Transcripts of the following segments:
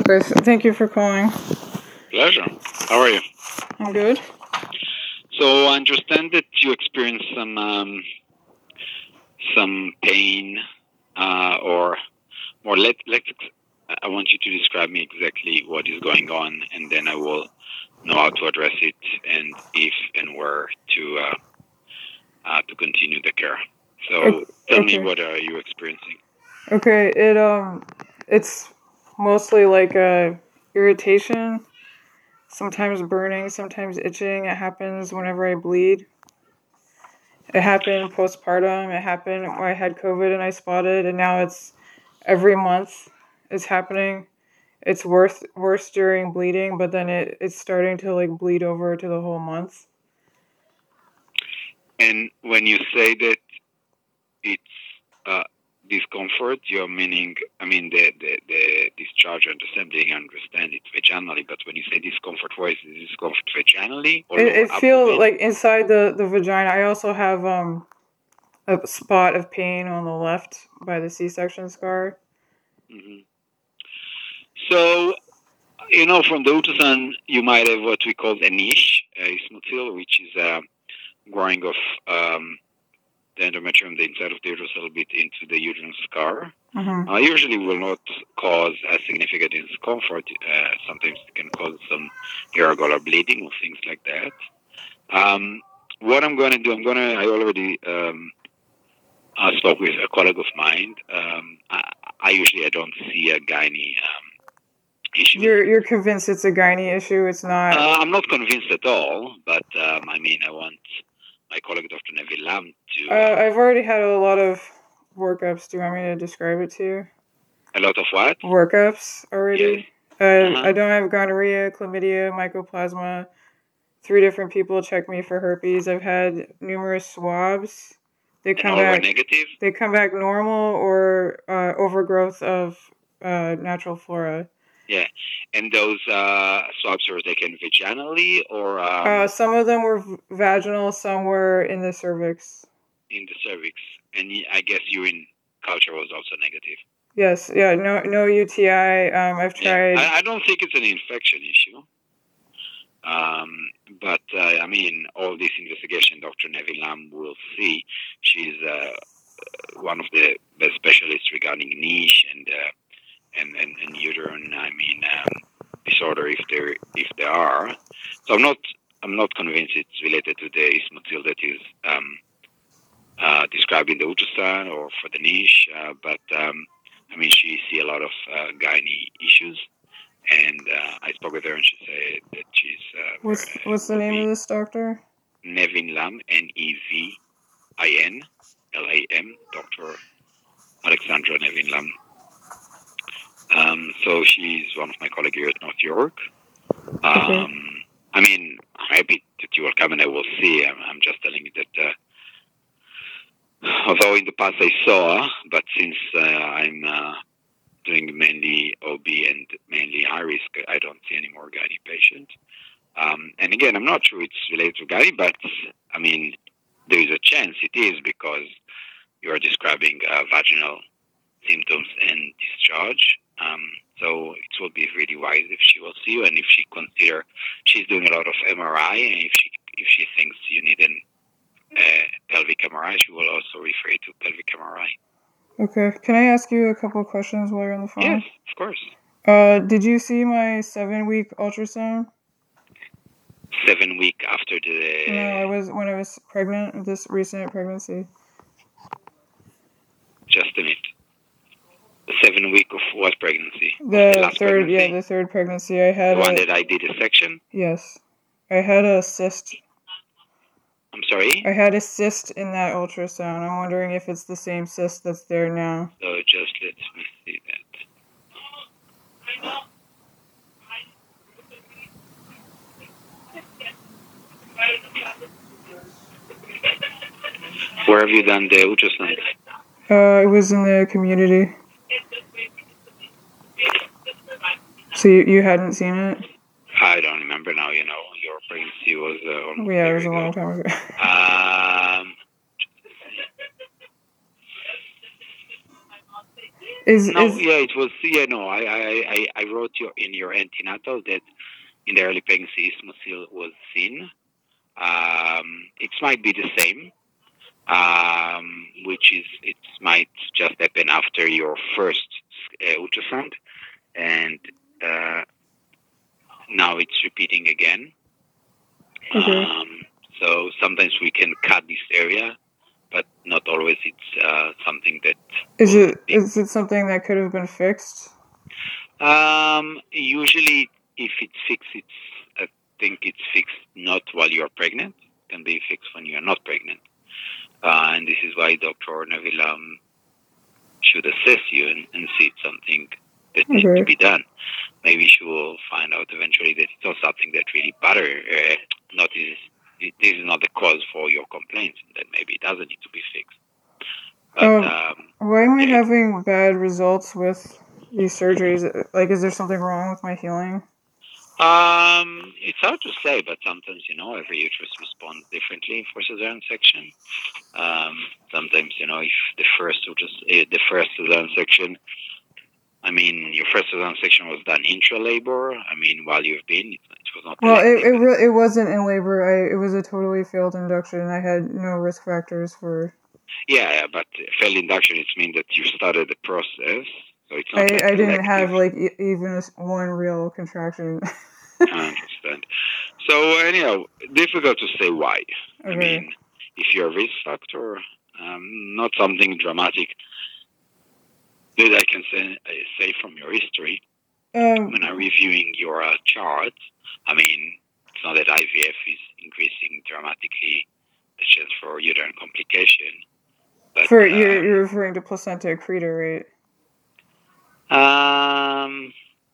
Okay, so thank you for calling. Pleasure. How are you? I'm good. So I understand that you experienced some pain, or more. I want you to describe me exactly what is going on, and then I will know how to address it and if and where to continue the care. So tell me, what are you experiencing? Okay, it's mostly like irritation, sometimes burning, sometimes itching. It happens whenever I bleed. It happened postpartum. It happened when I had COVID and I spotted, and now it's every month. It's happening. It's worse during bleeding, but then it's starting to like bleed over to the whole month. And when you say that it's discomfort, you're meaning, the discharge and assembly, I understand it vaginally, but when you say discomfort, where is the discomfort vaginally? Or it feels like inside the vagina. I also have a spot of pain on the left by the C-section scar. Mm-hmm. So, from the ultrasound, you might have what we call a niche, ismotil, which is growing of the endometrium, the inside of the uterus, a little bit into the uterine scar. Mm-hmm. Usually will not cause a significant discomfort. Sometimes it can cause some irregular bleeding or things like that. What I'm going to do, I already spoke with a colleague of mine. I don't see a gynae issue. You're convinced it's a gynae issue? It's not? I'm not convinced at all, but I want my colleague, Dr. Neville Lam, to... I've already had a lot of workups. Do you want me to describe it to you? A lot of what? Workups already. Yes. I don't have gonorrhea, chlamydia, mycoplasma. 3 different people check me for herpes. I've had numerous swabs. They come back negative? They come back normal or overgrowth of natural flora. Yeah, and those swabs were taken vaginally or... some of them were vaginal, some were in the cervix. In the cervix. And I guess urine culture was also negative. Yes, yeah, no UTI. I've tried... Yeah. I don't think it's an infection issue. But all this investigation Dr. Neville Lam will see. She's one of the best specialists regarding niche and uterine, disorder if there are. So I'm not convinced it's related to the ismotil that is described in the ultrasound or for the niche, but she see a lot of gynae issues, and I spoke with her and she said that she's... What's the name of this doctor? Nevin Lam, Nevin Lam, Dr. Alexandra Nevin Lam. So she's one of my colleagues here at North York. Okay. I'm happy that you will come and I will see. I'm just telling you that although in the past I saw, but since I'm doing mainly OB and mainly high risk, I don't see any more gynae patients. And again, I'm not sure it's related to gynae, but there is a chance it is because you are describing vaginal symptoms and discharge. So it will be really wise if she will see you, and if she consider she's doing a lot of MRI, and if she thinks you need a pelvic MRI, she will also refer you to pelvic MRI. Okay. Can I ask you a couple of questions while you're on the phone? Yes, of course. Did you see my 7-week ultrasound? 7 week after the... No, when I was pregnant, this recent pregnancy. Just a minute. The 7 week of what pregnancy? The third pregnancy? Yeah, the third pregnancy. I had the one that I did a section? Yes. I had a cyst. I'm sorry? I had a cyst in that ultrasound. I'm wondering if it's the same cyst that's there now. So just let me see that. Where have you done the ultrasound? It was in the community. So you hadn't seen it? I don't remember now. Your pregnancy was... it was a long time ago. It was. Yeah, no, I wrote in your antenatal that in the early pregnancy, isthmocele was seen. It might be the same, which is it might just happen after your first ultrasound, and now it's repeating again. Okay. So sometimes we can cut this area, but not always. It's something that is it something that could have been fixed? Usually, if it's fixed, I think it's fixed not while you're pregnant. It can be fixed when you are not pregnant, and this is why Dr. Neville should assess you and see it's something that needs to be done. Maybe she will find out eventually that it's not something that really this is not the cause for your complaints, and then maybe it doesn't need to be fixed. But, why am I having bad results with these surgeries? Like, is there something wrong with my healing? It's hard to say, but sometimes, every uterus responds differently for cesarean section. Sometimes, if the first cesarean section, your first cesarean section was done intra-labor. While you've been, it was not. Well, it wasn't in labor. It was a totally failed induction. I had no risk factors for. Yeah, but failed induction, it means that you started the process. So it's not. I didn't have even one real contraction. I understand. So anyhow, difficult to say why. Okay. If you're a risk factor, not something dramatic that I can say from your history. When I'm reviewing your chart, it's not that IVF is increasing dramatically the chance for uterine complication. But, you're referring to placenta accreta, right?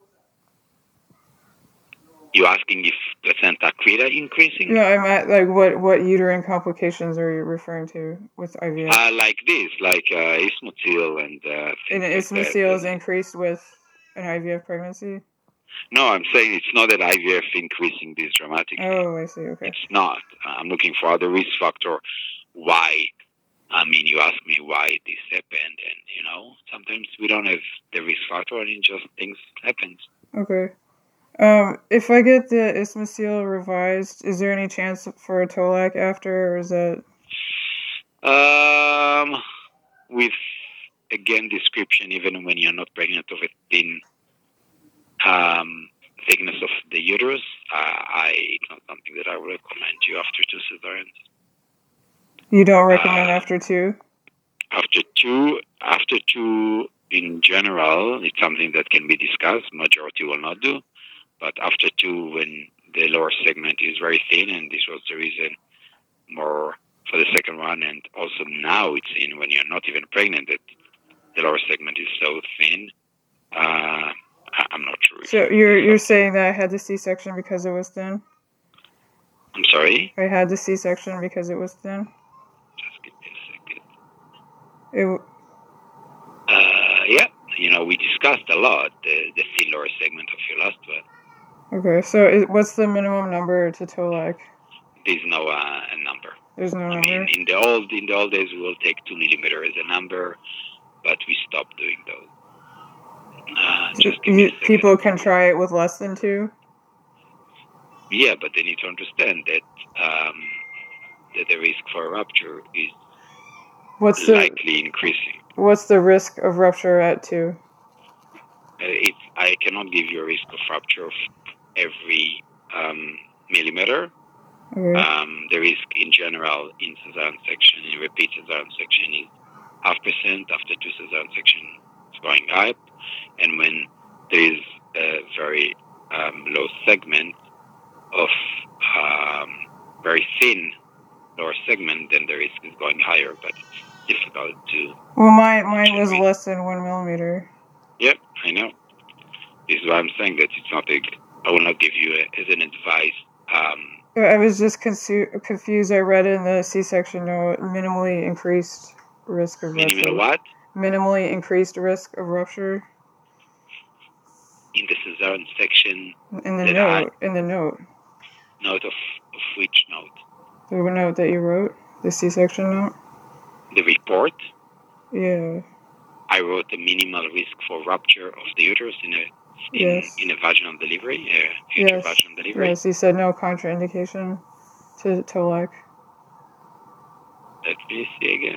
You asking if placenta accreta increasing? No, I'm at what uterine complications are you referring to with IVF? Like this, isthmocele and isthmocele is increased with an IVF pregnancy? No, I'm saying it's not that IVF increasing this dramatically. Oh, I see. Okay. It's not. I'm looking for other risk factor. Why? You ask me why this happened, and sometimes we don't have the risk factor, and just things happen. Okay. If I get the isthmocele revised, is there any chance for a TOLAC after, or is that? With again description, even when you're not pregnant, of a thin thickness of the uterus, it's not something that I would recommend you after 2 cesareans. You don't recommend after 2? After two, in general, it's something that can be discussed. Majority will not do, but after 2, when the lower segment is very thin, and this was the reason more for the second one, and also now it's in when you're not even pregnant that the lower segment is so thin. I'm not sure. So you're saying that I had the C-section because it was thin? I'm sorry? I had the C-section because it was thin? Just give me a second. We discussed a lot the thin lower segment of your last one. Okay, so what's the minimum number to TOLAC? There's no number. There's no number? In the old days, we will take 2 millimeter as a number, but we stopped doing those. People can try it with less than 2? Yeah, but they need to understand that the risk for rupture is likely increasing. What's the risk of rupture at 2? I cannot give you a risk of rupture of every millimeter. Okay. The risk in general in cesarean section, in repeat cesarean section, is 0.5%. After 2 cesarean section, it's going up. And when there is a very low segment of very thin lower segment, then the risk is going higher, but it's difficult to... Well, mine was less than 1 millimeter. Yep, I know. This is why I'm saying that it's not I will not give you as an advice. I was just confused. I read in the C-section note, minimally increased risk of rupture. Minimal what? Minimally increased risk of rupture. In the cesarean section. In the note. Note of which note? The note that you wrote? The C-section note? The report? Yeah. I wrote a minimal risk for rupture of the uterus in a vaginal delivery, future vaginal delivery. Yes, you said no contraindication to Tolak. Let me see again.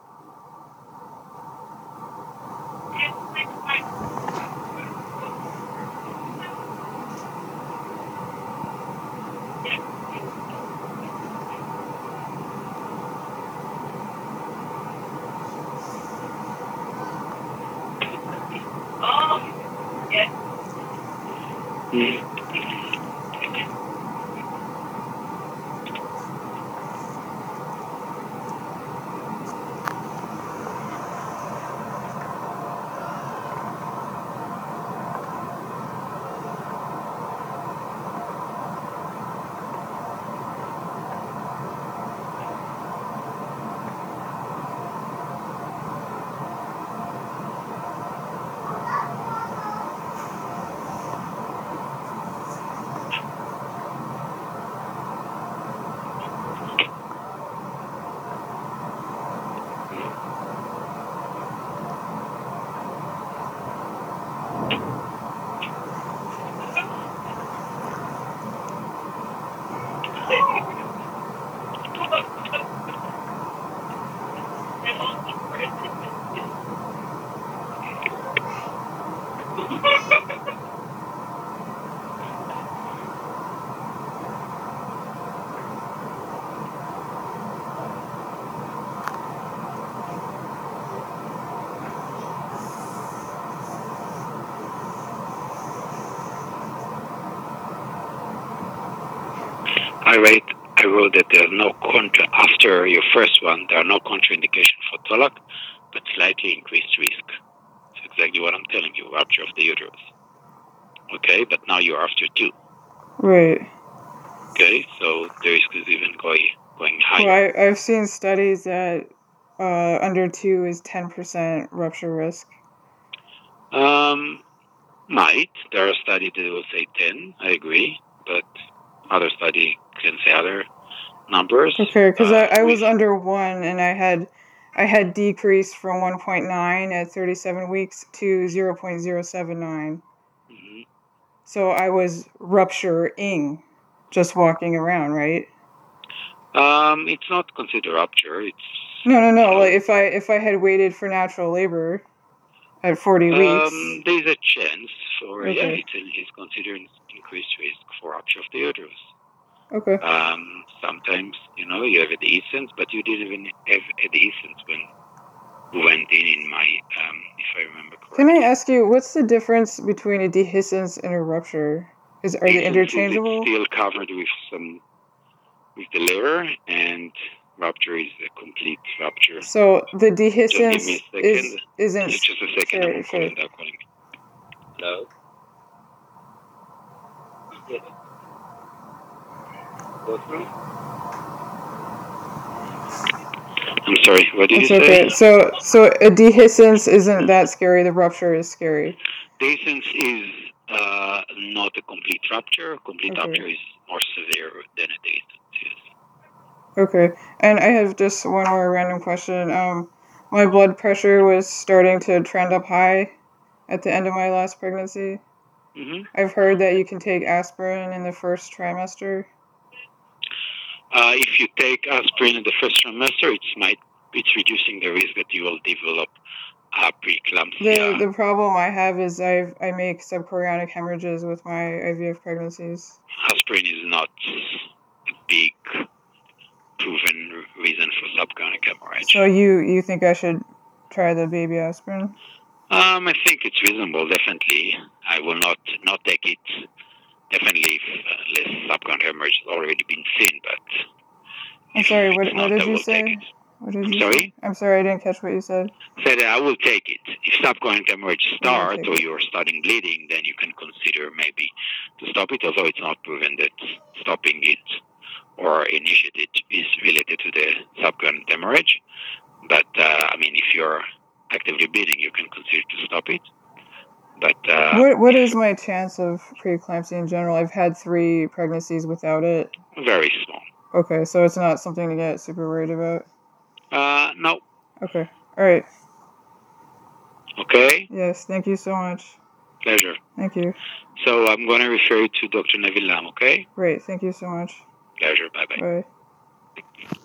I wrote that there are no after your first one, there are no contraindications for Tolak, but slightly increased risk. That's exactly what I'm telling you, rupture of the uterus. Okay, but now you're after 2. Right. Okay, so the risk is even going higher. Well, I've seen studies that under 2 is 10% rupture risk. Might. There are studies that will say 10, I agree, but other study can say other numbers. Okay, because I was under 1 and I had decreased from 1.9 at 37 weeks to 0.079. Mm-hmm. So I was rupturing just walking around, right? It's not considered rupture. It's no. Like if I had waited for natural labor at 40 weeks, there's a chance for it's considered increased risk for rupture of the uterus. Okay. Sometimes you have a dehiscence, but you didn't even have a dehiscence when you went in my if I remember correctly. Can I ask you what's the difference between a dehiscence and a rupture? Are they interchangeable? It's still covered with the layer, and rupture is a complete rupture. So the dehiscence isn't. Just a second. I'm calling. Hello. I'm sorry. What did you say? Okay. So a dehiscence isn't that scary. The rupture is scary. Dehiscence is not a complete rupture. Complete rupture is more severe than a dehiscence is. Okay. And I have just one more random question. My blood pressure was starting to trend up high at the end of my last pregnancy. Mm-hmm. I've heard that you can take aspirin in the first trimester. If you take aspirin in the first trimester, it's reducing the risk that you will develop preeclampsia. The problem I have is I make subchorionic hemorrhages with my IVF pregnancies. Aspirin is not a big proven reason for subchorionic hemorrhage. So you think I should try the baby aspirin? I think it's reasonable, definitely. I will not take it, definitely, if subchorionic hemorrhage has already been seen, but... I'm sorry, what did you say? Sorry? I'm sorry, I didn't catch what you said. Said I will take it. If subchorionic hemorrhage starts or you're starting bleeding, then you can consider maybe to stop it, although it's not proven that stopping it or initiating it is related to the subchorionic hemorrhage. But, if you're actively bleeding, you can consider to stop it. But what is my chance of preeclampsia in general? I've had 3 pregnancies without it. Very small. Okay, so it's not something to get super worried about? No. Okay, all right. Okay? Yes, thank you so much. Pleasure. Thank you. So I'm going to refer you to Dr. Neville Lam, okay? Great, thank you so much. Pleasure. Bye-bye. Bye.